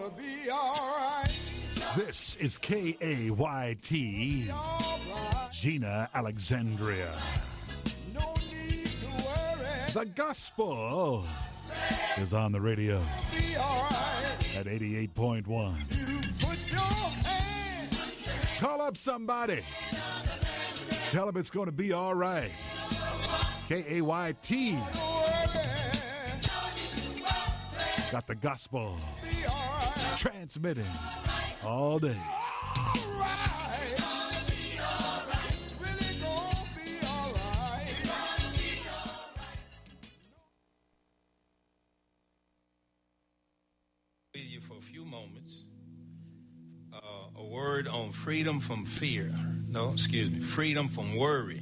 gonna be alright. This is KAYT, Gina Alexandria. No need to worry. The gospel is on the radio Be alright. at 88.1. You put your hand. Call up somebody. Tell them it's going to be all right. KAYT got the gospel Be alright. transmitting all day. Alright. It's really gonna be alright. With you for a few moments. A word on freedom from fear. Freedom from worry.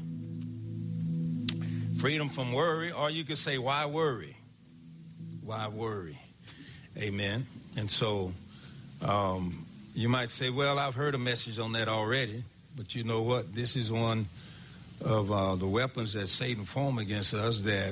Freedom from worry, or you could say, why worry? Why worry? Amen. And so you might say, well, I've heard a message on that already, but you know what? This is one of the weapons that Satan formed against us that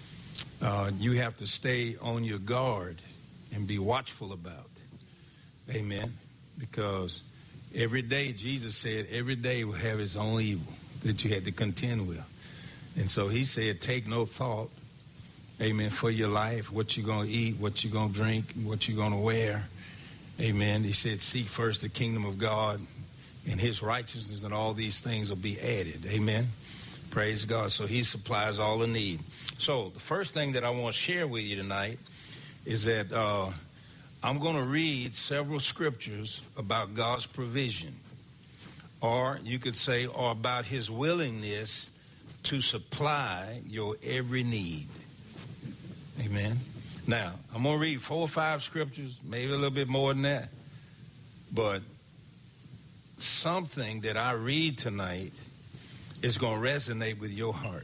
you have to stay on your guard and be watchful about. Amen. Because every day, Jesus said, every day will have its own evil that you had to contend with. And so he said, take no thought, amen, for your life, what you're going to eat, what you're going to drink, what you're going to wear. Amen. He said, seek first the kingdom of God and his righteousness, and all these things will be added. Amen. Praise God. So he supplies all the need. So the first thing that I want to share with you tonight is that I'm going to read several scriptures about God's provision, or you could say, or about his willingness to supply your every need. Amen. Now, I'm going to read 4 or 5 scriptures, maybe a little bit more than that, but something that I read tonight is going to resonate with your heart.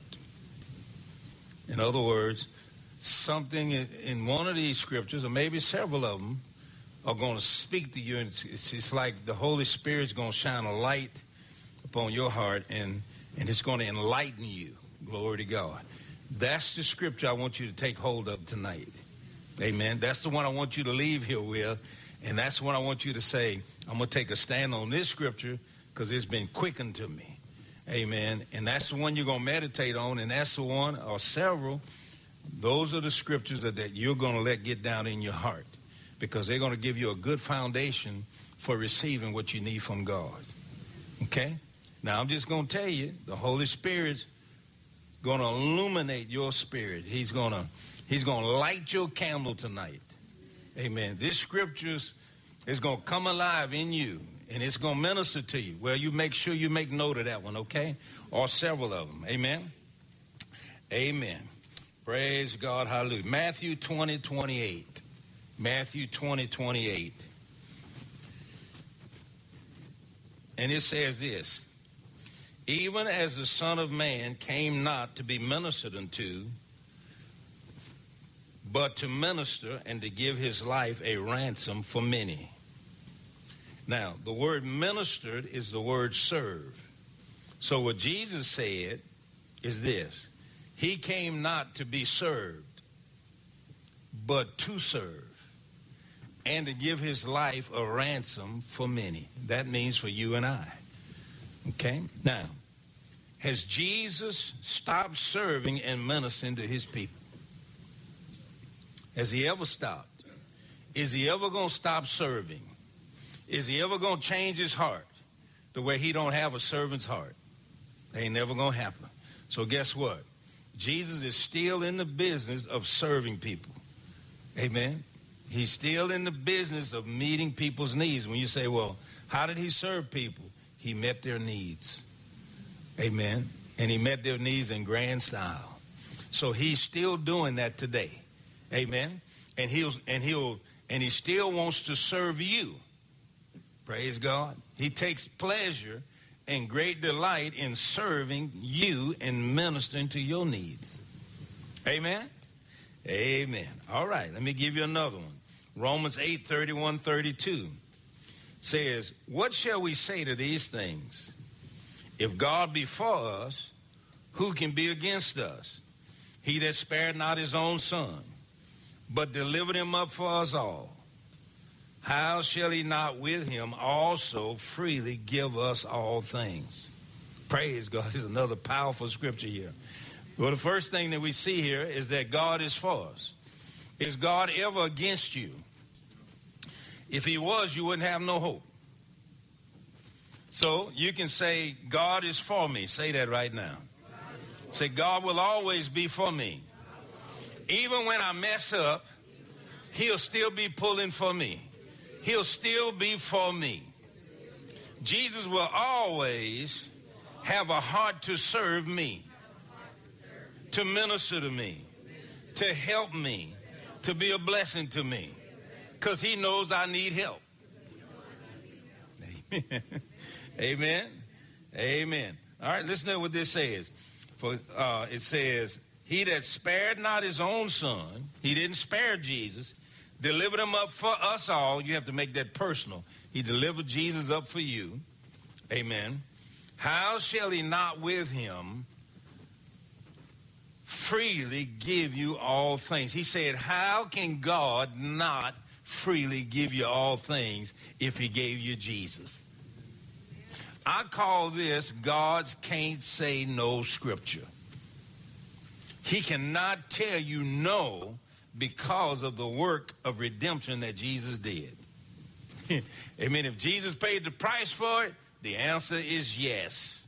In other words, something in one of these scriptures, or maybe several of them, are going to speak to you. And it's like the Holy Spirit's going to shine a light upon your heart, and it's going to enlighten you. Glory to God. That's the scripture I want you to take hold of tonight. Amen. That's the one I want you to leave here with. And that's what I want you to say, I'm going to take a stand on this scripture because it's been quickened to me. Amen. And that's the one you're going to meditate on. And that's the one, or several, those are the scriptures that you're going to let get down in your heart, because they're going to give you a good foundation for receiving what you need from God. Okay? Now, I'm just going to tell you, the Holy Spirit's going to illuminate your spirit. He's going to light your candle tonight. Amen. This scriptures is going to come alive in you, and it's going to minister to you. Well, you make sure you make note of that one, okay? Or several of them. Amen. Amen. Praise God. Hallelujah. Matthew 20:28. Matthew 20:28. And it says this: even as the Son of Man came not to be ministered unto, but to minister and to give his life a ransom for many. Now, the word ministered is the word serve. So what Jesus said is this: he came not to be served, but to serve, and to give his life a ransom for many. That means for you and I. Okay? Now, has Jesus stopped serving and ministering to his people? Has he ever stopped? Is he ever going to stop serving? Is he ever going to change his heart to where he don't have a servant's heart? That ain't never going to happen. So guess what? Jesus is still in the business of serving people. Amen. He's still in the business of meeting people's needs. When you say, well, how did he serve people? He met their needs. Amen. And he met their needs in grand style. So he's still doing that today. Amen. And he still wants to serve you. Praise God. He takes pleasure and great delight in serving you and ministering to your needs. Amen. Amen. All right. Let me give you another one. Romans 8:31-32 says, what shall we say to these things? If God be for us, who can be against us? He that spared not his own son, but delivered him up for us all, how shall he not with him also freely give us all things? Praise God. This is another powerful scripture here. Well, the first thing that we see here is that God is for us. Is God ever against you? If he was, you wouldn't have no hope. So you can say, God is for me. Say that right now. Say, God will always be for me. Even when I mess up, he'll still be pulling for me. He'll still be for me. Jesus will always have a heart to serve me, to minister to me, to help me, to be a blessing to me, because he knows I need help. Amen. Amen. Amen. All right, listen to what this says. For it says, he that spared not his own son, he didn't spare Jesus, delivered him up for us all. You have to make that personal. He delivered Jesus up for you. Amen. How shall he not with him freely give you all things? He said, how can God not freely give you all things if he gave you Jesus? I call this God's can't say no scripture. He cannot tell you no because of the work of redemption that Jesus did. Amen. If Jesus paid the price for it, the answer is yes.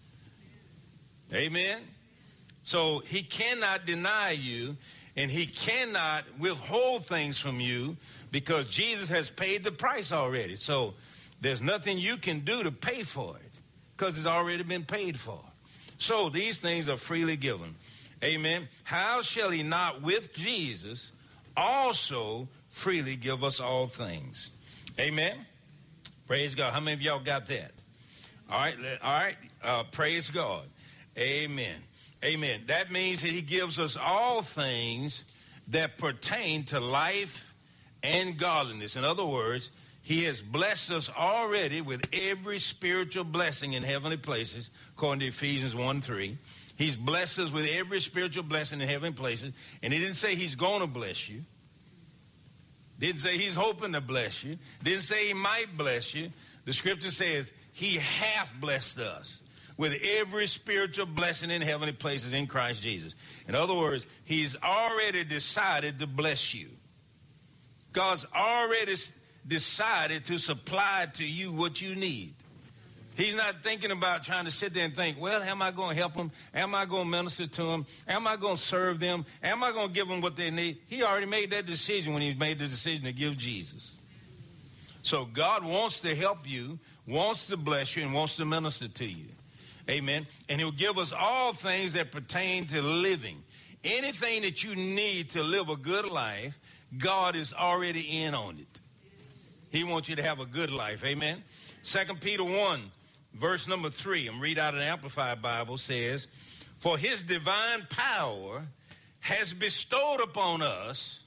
Amen. So he cannot deny you, and he cannot withhold things from you because Jesus has paid the price already. So there's nothing you can do to pay for it because it's already been paid for. So these things are freely given. Amen. How shall he not with Jesus also freely give us all things? Amen. Praise God. How many of y'all got that? All right. Praise God. Amen. Amen. That means that he gives us all things that pertain to life and godliness. In other words, he has blessed us already with every spiritual blessing in heavenly places, according to Ephesians 1:3. He's blessed us with every spiritual blessing in heavenly places. And he didn't say he's going to bless you. Didn't say he's hoping to bless you. Didn't say he might bless you. The scripture says he hath blessed us with every spiritual blessing in heavenly places in Christ Jesus. In other words, he's already decided to bless you. God's already decided to supply to you what you need. He's not thinking about trying to sit there and think, well, am I going to help them? Am I going to minister to them? Am I going to serve them? Am I going to give them what they need? He already made that decision when he made the decision to give Jesus. So God wants to help you, wants to bless you, and wants to minister to you. Amen. And he'll give us all things that pertain to living. Anything that you need to live a good life, God is already in on it. He wants you to have a good life. Amen. 2 Peter 1, verse number 3, I'm reading out of the Amplified Bible, says, for his divine power has bestowed upon us.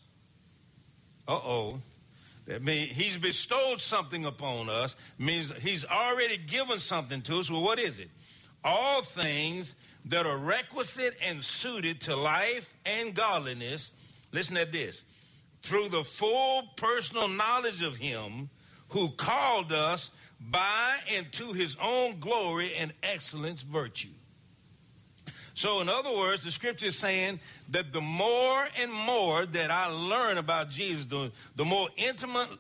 That means he's bestowed something upon us. Means he's already given something to us. Well, what is it? All things that are requisite and suited to life and godliness. Listen to this. Through the full personal knowledge of him who called us by and to his own glory and excellence virtue. So in other words, the scripture is saying that the more and more that I learn about Jesus, the more intimately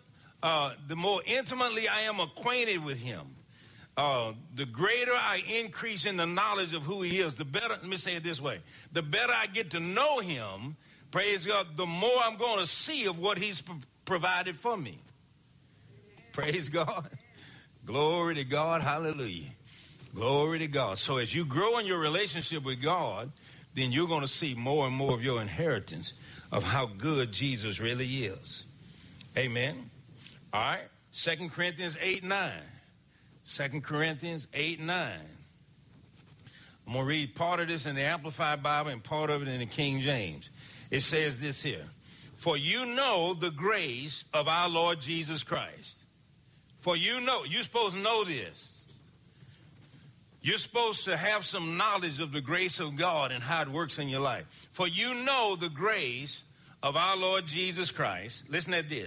I am acquainted with him, the greater I increase in the knowledge of who he is, the better, let me say it this way, the better I get to know him, praise God, the more I'm going to see of what he's provided for me. Praise God. Glory to God. Hallelujah. Glory to God. So as you grow in your relationship with God, then you're going to see more and more of your inheritance of how good Jesus really is. Amen. All right. 2 Corinthians 8:9. 2 Corinthians 8:9. I'm going to read part of this in the Amplified Bible and part of it in the King James. It says this here. For you know the grace of our Lord Jesus Christ. For you know, you're supposed to know this. You're supposed to have some knowledge of the grace of God and how it works in your life. For you know the grace of our Lord Jesus Christ. Listen at this.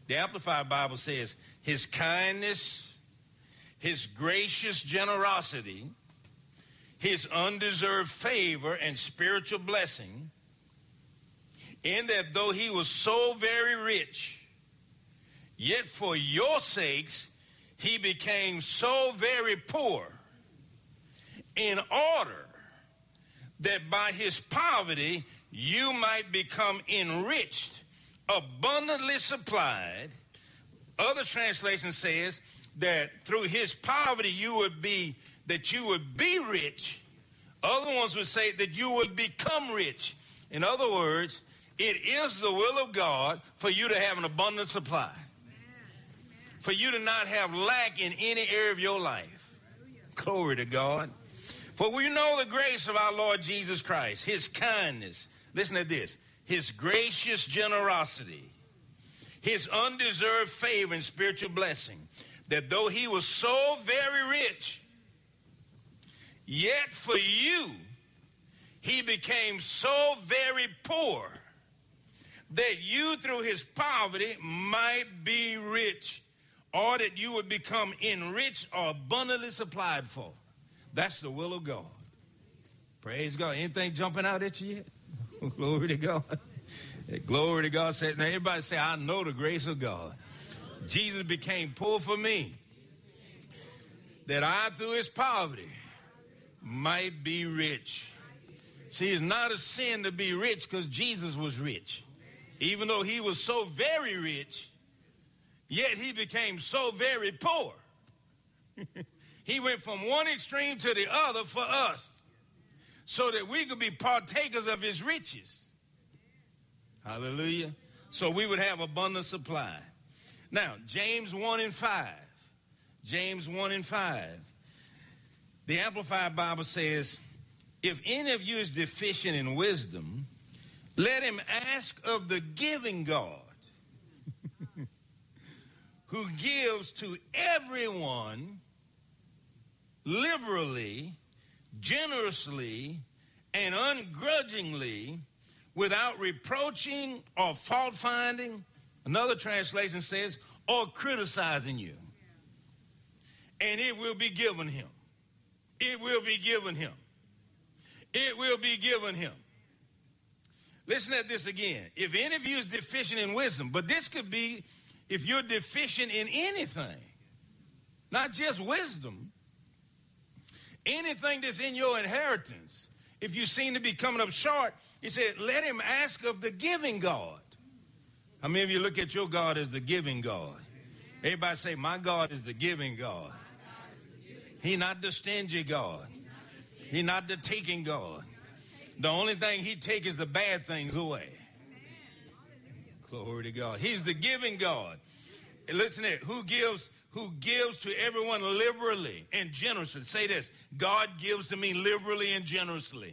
The Amplified Bible says, his kindness, his gracious generosity, his undeserved favor and spiritual blessing, in that though he was so very rich, yet for your sakes he became so very poor, in order that by his poverty you might become enriched, abundantly supplied. Other translation says that through his poverty you would be rich. Other ones would say that you would become rich. In other words, it is the will of God for you to have an abundant supply, for you to not have lack in any area of your life. Glory to God. For we know the grace of our Lord Jesus Christ, his kindness. Listen to this. His gracious generosity, his undeserved favor and spiritual blessing, that though he was so very rich, yet for you he became so very poor, that you through his poverty might be rich, or that you would become enriched or abundantly supplied for. That's the will of God. Praise God. Anything jumping out at you yet? Glory to God. Glory to God. Now everybody say, I know the grace of God. Jesus became poor for me, that I through his poverty might be rich. See, it's not a sin to be rich, because Jesus was rich. Even though he was so very rich, yet he became so very poor. He went from one extreme to the other for us, so that we could be partakers of his riches. Hallelujah. So we would have abundant supply. Now, James 1:5. James 1:5. The Amplified Bible says, if any of you is deficient in wisdom, let him ask of the giving God, who gives to everyone liberally, generously, and ungrudgingly, without reproaching or fault finding. Another translation says, or criticizing you. And it will be given him. It will be given him. It will be given him. Listen at this again. If any of you is deficient in wisdom, but this could be if you're deficient in anything, not just wisdom, anything that's in your inheritance. If you seem to be coming up short, he said, let him ask of the giving God. How many of you look at your God as the giving God? Everybody say, my God is the giving God. He not the stingy God. He not the taking God. The only thing he takes is the bad things away. Glory to God. He's the giving God. And listen to it. Who gives to everyone liberally and generously. Say this. God gives to me liberally and generously.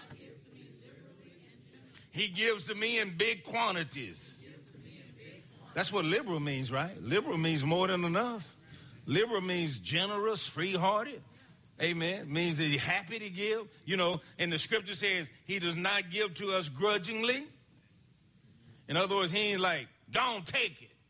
He gives to me in big quantities. That's what liberal means, right? Liberal means more than enough. Liberal means generous, free-hearted. Amen. Means that he's happy to give. You know, and the scripture says he does not give to us grudgingly. In other words, he ain't like, don't take it.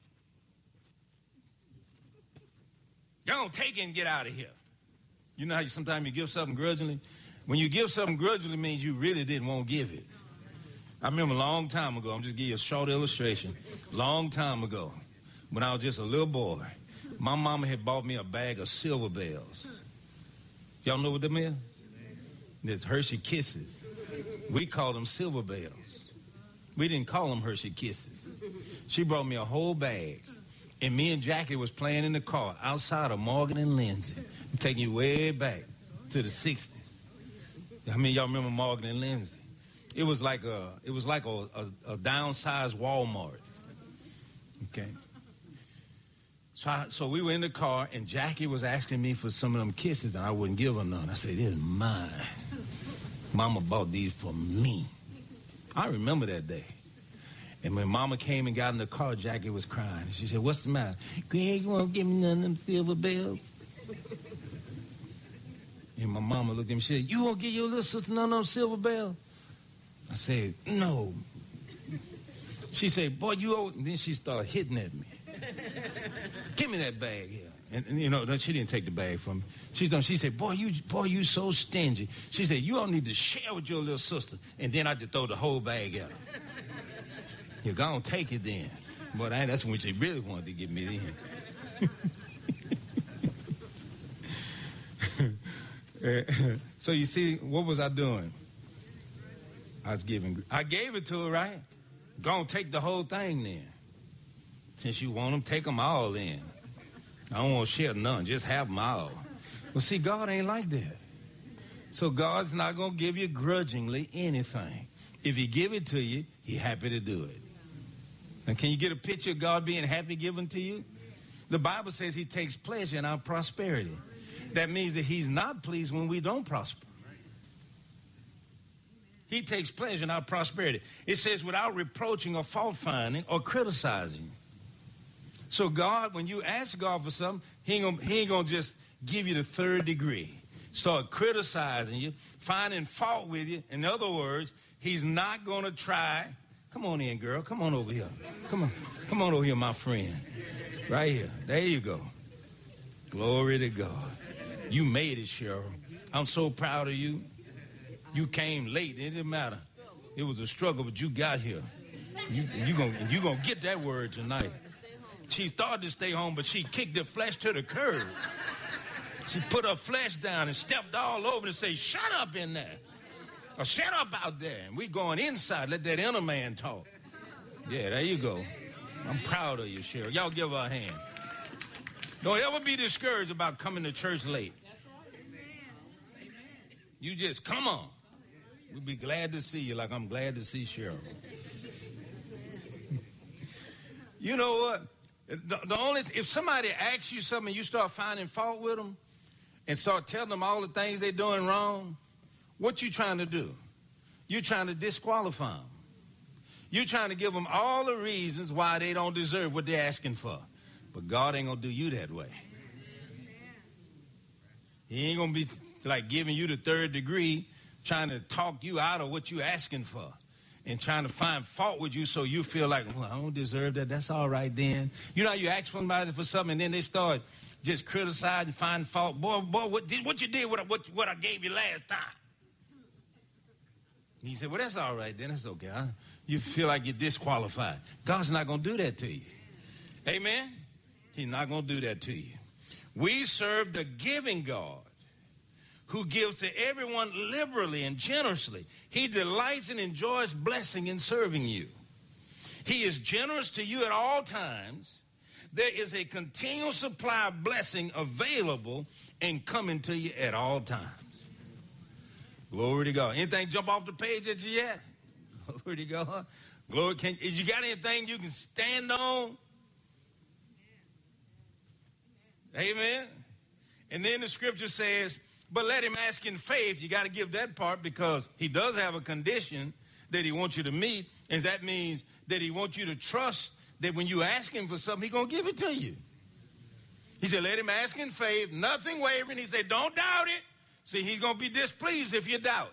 Don't take it and get out of here. You know how sometimes you give something grudgingly? When you give something grudgingly, it means you really didn't want to give it. I remember a long time ago, I'm just giving you a short illustration. Long time ago, when I was just a little boy, my mama had bought me a bag of Silver Bells. Y'all know what them is? It's Hershey Kisses. We call them Silver Bells. We didn't call them Hershey Kisses. She brought me a whole bag. And me and Jackie was playing in the car outside of Morgan and Lindsay. I'm taking you way back to the 60s. How many of y'all remember Morgan and Lindsay? It was like a downsized Walmart. Okay. So we were in the car, and Jackie was asking me for some of them kisses, and I wouldn't give her none. I said, this is mine. Mama bought these for me. I remember that day. And when Mama came and got in the car, Jackie was crying. She said, what's the matter? Greg, you won't give me none of them Silver Bells? And my mama looked at me and said, you won't give your little sister none of them Silver Bells? I said, no. She said, boy, you old. And then she started hitting at me. Give me that bag here. And you know, she didn't take the bag from me. She said, boy, you so stingy. She said, you don't need to share with your little sister. And then I just throw the whole bag at her. You're going to take it then. But that's when she really wanted to get me in. So you see, what was I doing? I gave it to her, right? Go and take the whole thing then. Since you want them, take them all in. I don't want to share none. Just have them all. Well, see, God ain't like that. So God's not going to give you grudgingly anything. If he give it to you, he's happy to do it. And can you get a picture of God being happy given to you? The Bible says he takes pleasure in our prosperity. That means that he's not pleased when we don't prosper. He takes pleasure in our prosperity. It says without reproaching or fault finding or criticizing. So God, when you ask God for something, he ain't gonna just give you the third degree. Start criticizing you, finding fault with you. In other words, he's not gonna try. Come on in, girl. Come on over here. Come on over here, my friend. Right here. There you go. Glory to God. You made it, Cheryl. I'm so proud of you. You came late. It didn't matter. It was a struggle, but you got here. You gonna get that word tonight. She started to stay home, but she kicked the flesh to the curb. She put her flesh down and stepped all over and said, shut up in there. Or shut up out there. And we going inside. Let that inner man talk. Yeah, there you go. I'm proud of you, Cheryl. Y'all give her a hand. Don't ever be discouraged about coming to church late. You just come on. We'll be glad to see you like I'm glad to see Cheryl. You know what? If somebody asks you something and you start finding fault with them and start telling them all the things they're doing wrong, what you trying to do? You're trying to disqualify them. You're trying to give them all the reasons why they don't deserve what they're asking for. But God ain't going to do you that way. He ain't going to be like giving you the third degree, trying to talk you out of what you're asking for and trying to find fault with you so you feel like, well, I don't deserve that. That's all right then. You know how you ask somebody for something and then they start just criticizing, find fault. Boy, what you did what I gave you last time? He said, well, that's all right then. That's okay. Huh? You feel like you're disqualified. God's not going to do that to you. Amen? He's not going to do that to you. We serve the giving God who gives to everyone liberally and generously. He delights and enjoys blessing and serving you. He is generous to you at all times. There is a continual supply of blessing available and coming to you at all times. Glory to God. Anything jump off the page at you yet? Glory to God. Glory. You got anything you can stand on? Amen. And then the scripture says, but let him ask in faith. You got to give that part because he does have a condition that he wants you to meet. And that means that he wants you to trust that when you ask him for something, he's going to give it to you. He said, let him ask in faith, nothing wavering. He said, don't doubt it. See, he's going to be displeased if you doubt.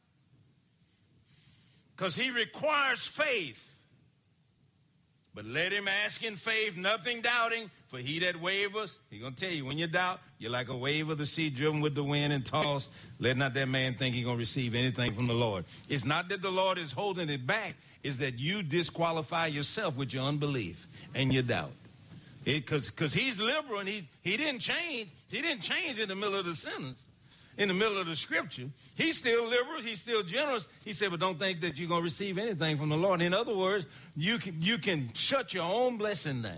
Because he requires faith. But let him ask in faith, nothing doubting, for he that wavers, he's going to tell you, when you doubt, you're like a wave of the sea driven with the wind and tossed. Let not that man think he's going to receive anything from the Lord. It's not that the Lord is holding it back. It's that you disqualify yourself with your unbelief and your doubt. Because he's liberal and he didn't change. He didn't change in the middle of the sentence. In the middle of the scripture, he's still liberal, he's still generous. He said, but don't think that you're going to receive anything from the Lord. In other words, you can shut your own blessing down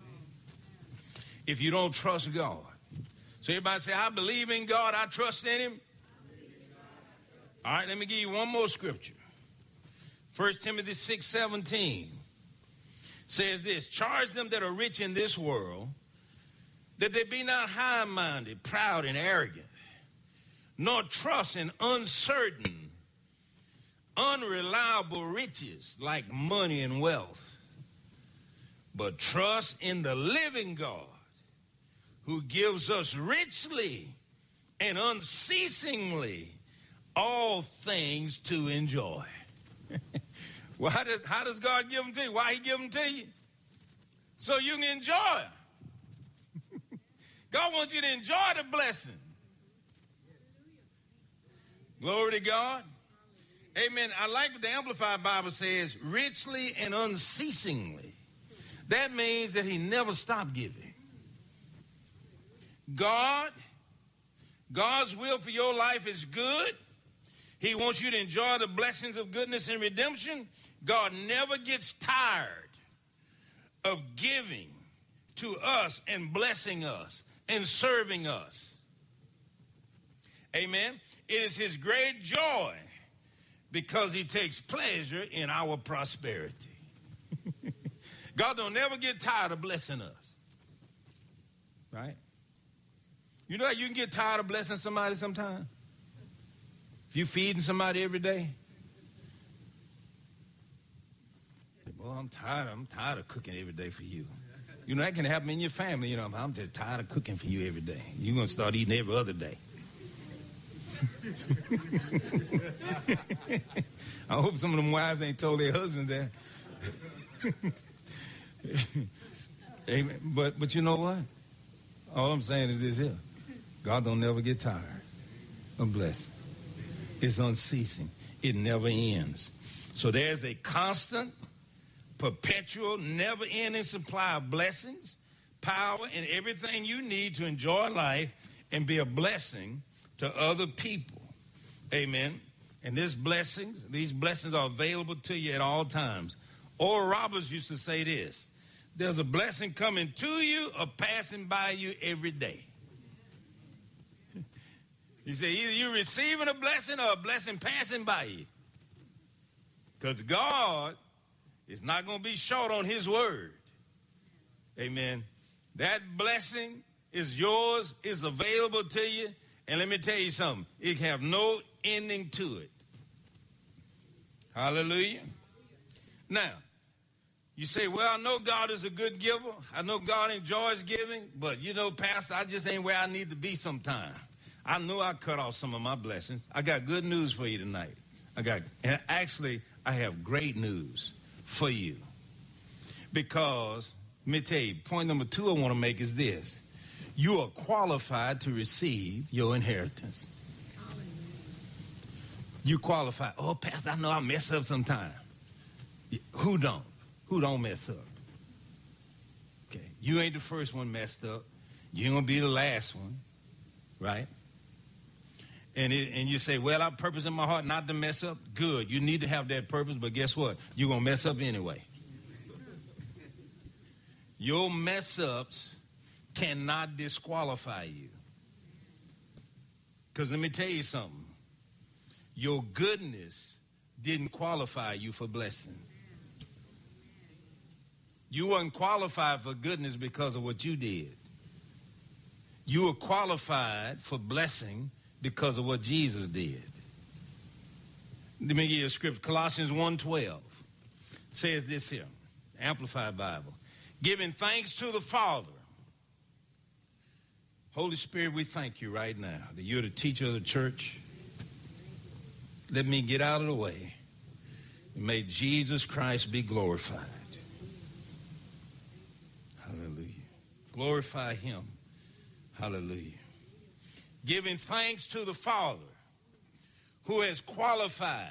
if you don't trust God. So everybody say, I believe in God, I trust in him. All right, let me give you one more scripture. 1 Timothy 6:17 says this, charge them that are rich in this world, that they be not high-minded, proud, and arrogant, nor trust in uncertain, unreliable riches like money and wealth, but trust in the living God who gives us richly and unceasingly all things to enjoy. Well, how does God give them to you? Why he give them to you? so you can enjoy it. God wants you to enjoy the blessing. Glory to God. Amen. I like what the Amplified Bible says, richly and unceasingly. That means that he never stopped giving. God's will for your life is good. He wants you to enjoy the blessings of goodness and redemption. God never gets tired of giving to us and blessing us and serving us. Amen. It is his great joy because he takes pleasure in our prosperity. God don't never get tired of blessing us. Right? You know how you can get tired of blessing somebody sometime? If you're feeding somebody every day. Well, I'm tired of cooking every day for you. You know, that can happen in your family. You know, I'm just tired of cooking for you every day. You're going to start eating every other day. I hope some of them wives ain't told their husbands that. Amen. But you know what? All I'm saying is this here. God don't never get tired of blessing. It's unceasing. It never ends. So there's a constant, perpetual, never-ending supply of blessings, power, and everything you need to enjoy life and be a blessing to other people. Amen. And these blessings are available to you at all times. Oral Roberts used to say this: there's a blessing coming to you or passing by you every day. He said either you're receiving a blessing or a blessing passing by you. Because God is not going to be short on his word. Amen. That blessing is yours, is available to you. And let me tell you something. It have no ending to it. Hallelujah. Now, you say, well, I know God is a good giver. I know God enjoys giving. But, you know, Pastor, I just ain't where I need to be sometime. I knew I cut off some of my blessings. I got good news for you tonight. And actually, I have great news for you. Because, let me tell you, point number 2 I want to make is this. You are qualified to receive your inheritance. You qualify. Oh, Pastor, I know I mess up sometime. Who don't? Who don't mess up? Okay, you ain't the first one messed up. You ain't going to be the last one, right? And you say, well, I purpose in my heart not to mess up. Good. You need to have that purpose, but guess what? You're going to mess up anyway. Your mess-ups cannot disqualify you. Because let me tell you something. Your goodness didn't qualify you for blessing. You weren't qualified for goodness because of what you did. You were qualified for blessing because of what Jesus did. Let me give you a scripture. Colossians 1:12 says this here, Amplified Bible. Giving thanks to the Father. Holy Spirit, we thank you right now that you're the teacher of the church. Let me get out of the way. And may Jesus Christ be glorified. Hallelujah. Glorify him. Hallelujah. Giving thanks to the Father who has qualified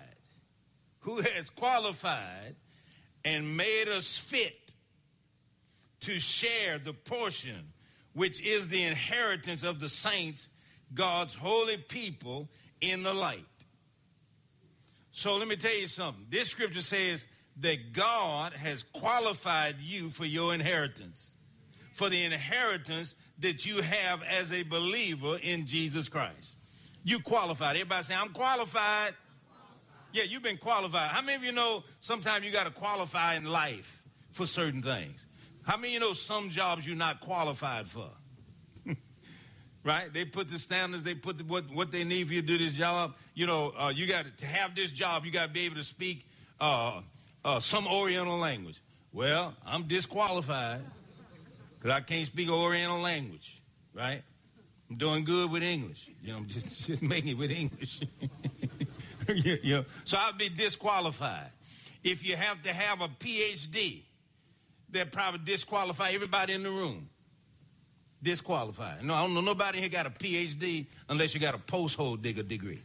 and made us fit to share the portion which is the inheritance of the saints, God's holy people in the light. So let me tell you something. This scripture says that God has qualified you for your inheritance, for the inheritance that you have as a believer in Jesus Christ. You qualified. Everybody say, I'm qualified. Yeah, you've been qualified. How many of you know sometimes you got to qualify in life for certain things? How many of you know some jobs you're not qualified for? Right? They put the standards, they put what they need for you to do this job. You know, you got to have this job, you got to be able to speak some Oriental language. Well, I'm disqualified because I can't speak Oriental language, right? I'm doing good with English. You know, I'm just making it with English. you know, so I'd be disqualified. If you have to have a PhD, that probably disqualify everybody in the room. Disqualified. No, I don't know nobody here got a PhD unless you got a post-hole digger degree.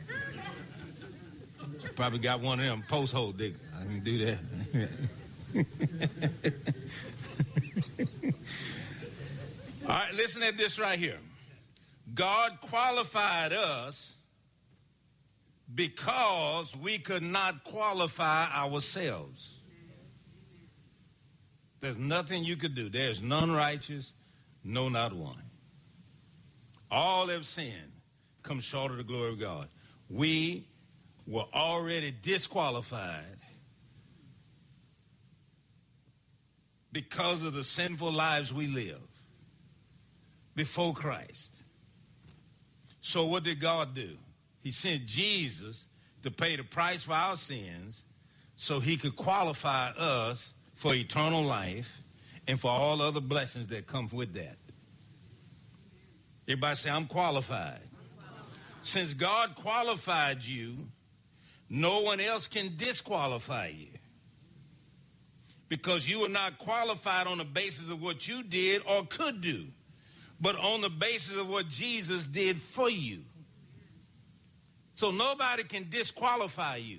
Probably got one of them post-hole digger. I can do that. All right, listen at this right here. God qualified us because we could not qualify ourselves. There's nothing you could do. There's none righteous, no, not one. All have sinned, come short of the glory of God. We were already disqualified because of the sinful lives we live before Christ. So what did God do? He sent Jesus to pay the price for our sins so he could qualify us for eternal life and for all other blessings that come with that. Everybody say, I'm qualified. Since God qualified you, no one else can disqualify you. Because you were not qualified on the basis of what you did or could do, but on the basis of what Jesus did for you. So nobody can disqualify you.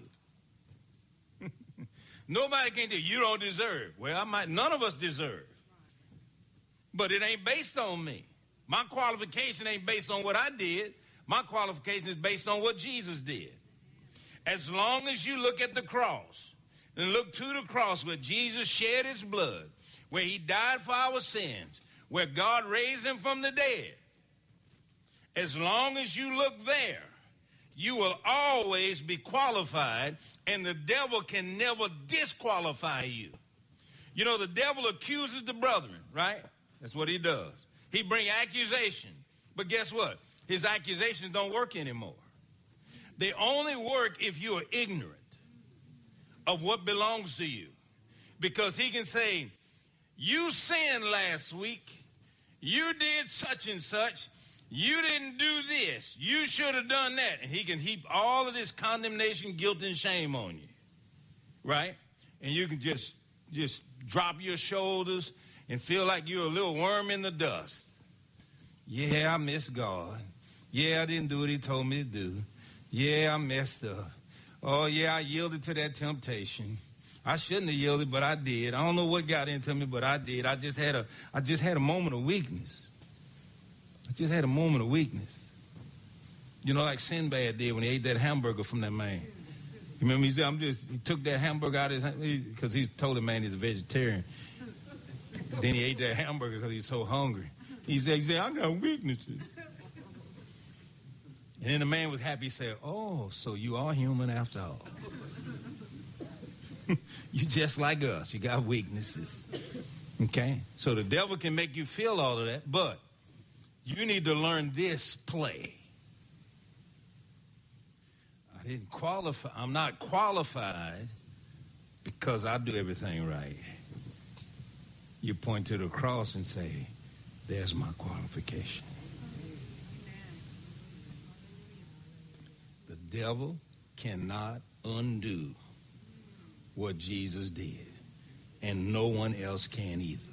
Nobody can do. You don't deserve. Well, none of us deserve. But it ain't based on me. My qualification ain't based on what I did. My qualification is based on what Jesus did. As long as you look at the cross and look to the cross where Jesus shed his blood, where he died for our sins, where God raised him from the dead, as long as you look there, you will always be qualified, and the devil can never disqualify you. You know, the devil accuses the brethren, right? That's what he does. He brings accusation. But guess what? His accusations don't work anymore. They only work if you are ignorant of what belongs to you. Because he can say, you sinned last week. You did such and such. You didn't do this. You should have done that. And he can heap all of this condemnation, guilt, and shame on you. Right? And you can just drop your shoulders and feel like you're a little worm in the dust. Yeah, I miss God. Yeah, I didn't do what he told me to do. Yeah, I messed up. Oh, yeah, I yielded to that temptation. I shouldn't have yielded, but I did. I don't know what got into me, but I did. I just had a moment of weakness. I just had a moment of weakness. You know, like Sinbad did when he ate that hamburger from that man. You remember he said, he took that hamburger out of his hand because he told the man he's a vegetarian. Then he ate that hamburger because he was so hungry. He said, I got weaknesses. And then the man was happy. He said, oh, so you are human after all. You just like us. You got weaknesses. Okay? So the devil can make you feel all of that, but you need to learn this play. I didn't qualify. I'm not qualified because I do everything right. You point to the cross and say, there's my qualification. The devil cannot undo what Jesus did, and no one else can either.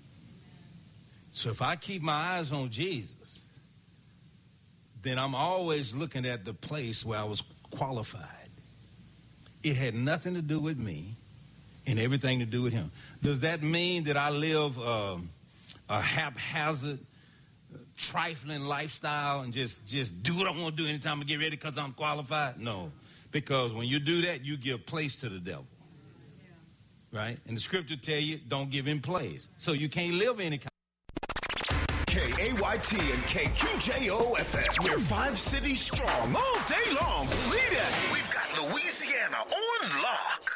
So if I keep my eyes on Jesus, then I'm always looking at the place where I was qualified. It had nothing to do with me and everything to do with him. Does that mean that I live a haphazard, trifling lifestyle and just do what I want to do anytime I get ready because I'm qualified? No, because when you do that, you give place to the devil. Right? And the scripture tell you, don't give him place. So you can't live any kind. KAYT and KQJO-FM. We're 5 cities strong all day long. Believe it. We've got Louisiana on lock.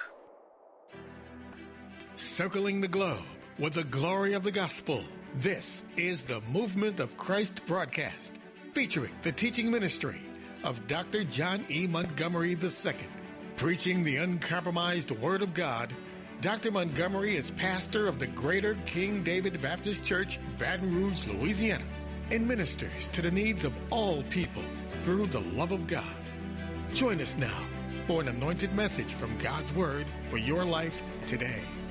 Circling the globe with the glory of the gospel. This is the Movement of Christ broadcast, featuring the teaching ministry of Dr. John E. Montgomery II. Preaching the uncompromised Word of God, Dr. Montgomery is pastor of the Greater King David Baptist Church, Baton Rouge, Louisiana, and ministers to the needs of all people through the love of God. Join us now for an anointed message from God's Word for your life today.